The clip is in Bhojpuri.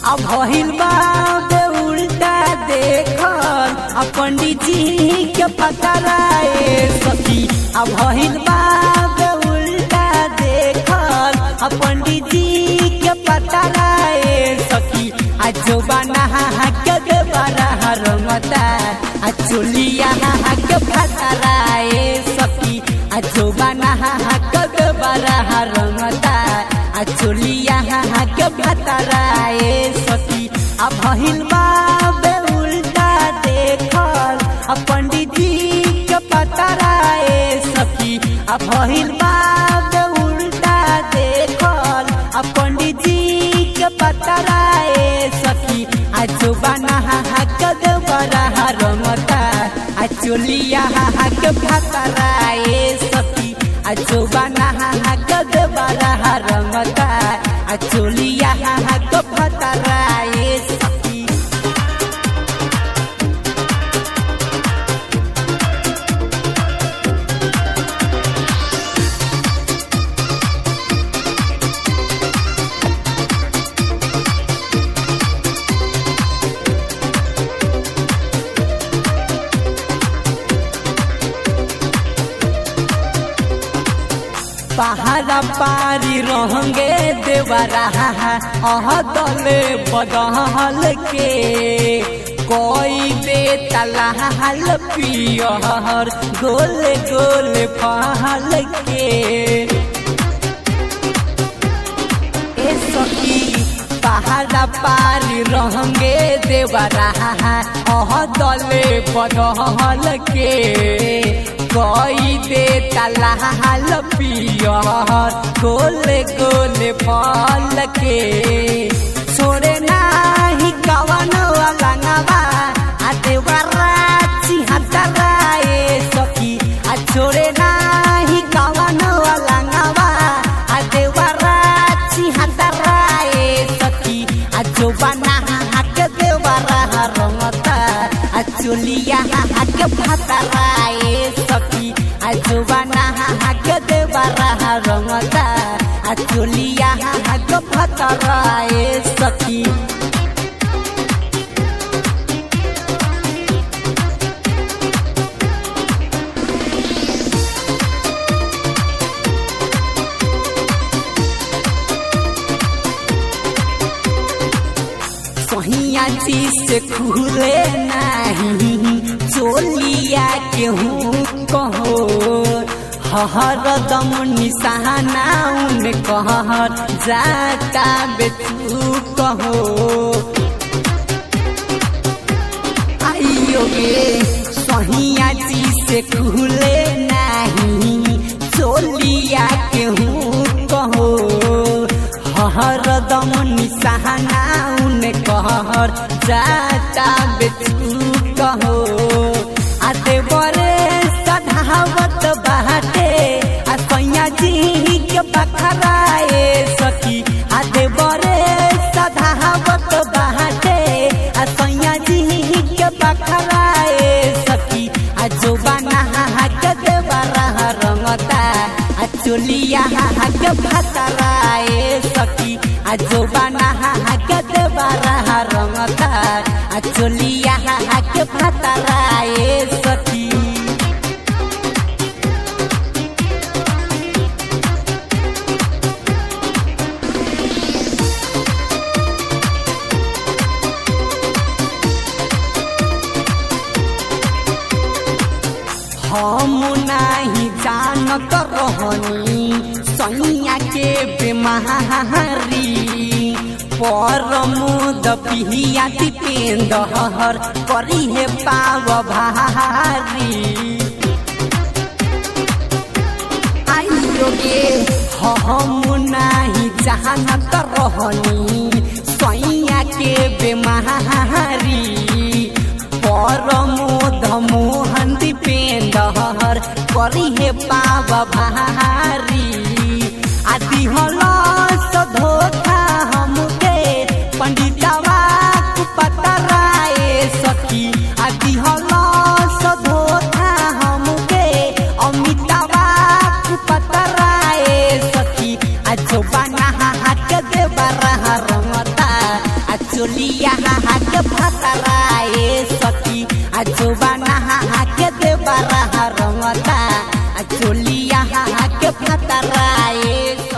अब भइल बा बे उल्टा देखल अब पंडित जी के पकड़ाए सखी। अब भइल बा बे उल्टा देखल अब पंडित जी के पकड़ाए सखी। जो बना के देवरा रंगता चोलिया के फतराए सखी। जो बना के देवरा रंगता चोलिया के फतराए सखी। अब भइल बा बे उल्टा देखल अब पंडित जी के पतराए सखी। अब भइल बा बे उल्टा देखल अब पंडित जी के पतराए सखी। जो बना के देवरा रंगता चोलिया के फतराए सखी। जो बना के देवरा रंगता चोलिया के फतराए सखी। पहाड़ा पारी रहंगे देवरा दले बदहल के कोई दे तलाहल पियर गोल गोल पहल के। ए सखी पहाड़ा पारी रहंगे देवरा दले बदहल के कोई दे तलाहल पियर गोल गोल फल के। छोड़े नाही कवन अलंगवा देवरा चिहतराए सखी। छोड़े नाही कवन अलंगवा देवरा चिहतराए सखी। जो बना के देवरा रंगता चोलिया के फतराए सखी। जो बना के देवरा रंगता चोलिया के फतराए सखी। सहिया चीज से खुले नहीं चोलिया केहू कहो हरदम निशाना उन कहर जाता बेचू कहो। आइयो गे सहिया चीज से खुले नहीं चोलिया केहू कहो हरदम निशाना उन कहर जाता बेचू कहो। आते बरे सधावत बाटे सैया जी के बखराए सखी। आते बरे सधावत बाटे सैया जी के बखराए सखी। जो बना के देवरा रंगता चोलिया के फतराए सखी। जो बना के देवरा रंगता चोलिया के फतराए सखी। हम नहीं जानत रहनी सैया के बीमारी परमोद पिहिया दीपेंदर करी है पाव भारी। आइयो गे हम नहीं जानत रहनी सैया के बीमारी परमोद मोहन दीपेंदर करी है पाव भारी। आदि हलो धोखा हमके पंडितवा पतराए सखी। आदि हलो धोखा हमके अमितावा पतराए सखी। जो बना के देवरा रंगता चोलिया के फतराए सखी जोबाना के देवरा रंगता चोलिया के फतराए